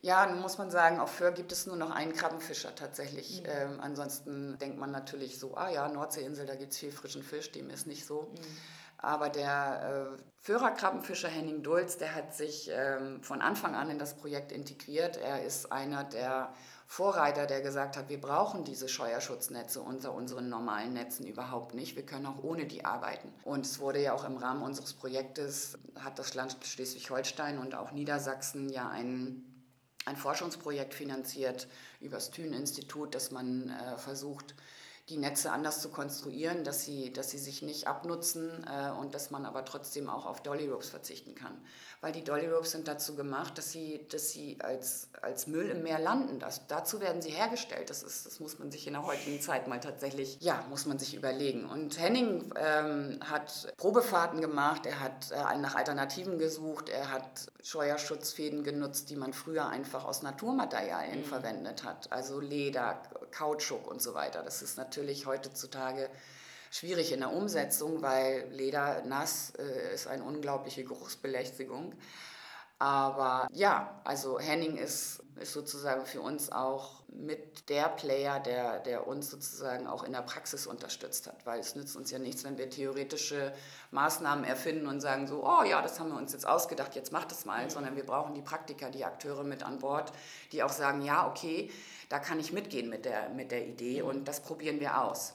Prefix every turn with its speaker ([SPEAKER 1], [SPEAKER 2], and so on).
[SPEAKER 1] Ja, nun muss man sagen, auf Föhr gibt es nur noch einen Krabbenfischer tatsächlich. Ansonsten denkt man natürlich so, ah ja, Nordseeinsel, da gibt es viel frischen Fisch, dem ist nicht so. Aber der Föhrer Krabbenfischer Henning Dulz, der hat sich von Anfang an in das Projekt integriert. Er ist einer der Vorreiter, der gesagt hat, wir brauchen diese Scheuerschutznetze unter unseren normalen Netzen überhaupt nicht. Wir können auch ohne die arbeiten. Und es wurde ja auch im Rahmen unseres Projektes, hat das Land Schleswig-Holstein und auch Niedersachsen ja ein Forschungsprojekt finanziert über das Thünen-Institut, dass man versucht, die Netze anders zu konstruieren, dass sie sich nicht abnutzen und dass man aber trotzdem auch auf Dolly Ropes verzichten kann. Weil die Dolly Ropes sind dazu gemacht, dass sie als Müll im Meer landen. Dazu werden sie hergestellt. Das muss man sich in der heutigen Zeit mal tatsächlich, ja, muss man sich überlegen. Und Henning hat Probefahrten gemacht, er hat nach Alternativen gesucht, er hat Scheuerschutzfäden genutzt, die man früher einfach aus Naturmaterialien verwendet hat. Also Leder, Kautschuk und so weiter. Das ist natürlich heutzutage schwierig in der Umsetzung, weil Leder nass ist eine unglaubliche Geruchsbelästigung. Aber ja, also Henning ist sozusagen für uns auch mit der Player, der uns sozusagen auch in der Praxis unterstützt hat. Weil es nützt uns ja nichts, wenn wir theoretische Maßnahmen erfinden und sagen so, oh ja, das haben wir uns jetzt ausgedacht, jetzt macht es mal. Sondern wir brauchen die Praktiker, die Akteure mit an Bord, die auch sagen, ja, okay, da kann ich mitgehen mit der Idee und das probieren wir aus.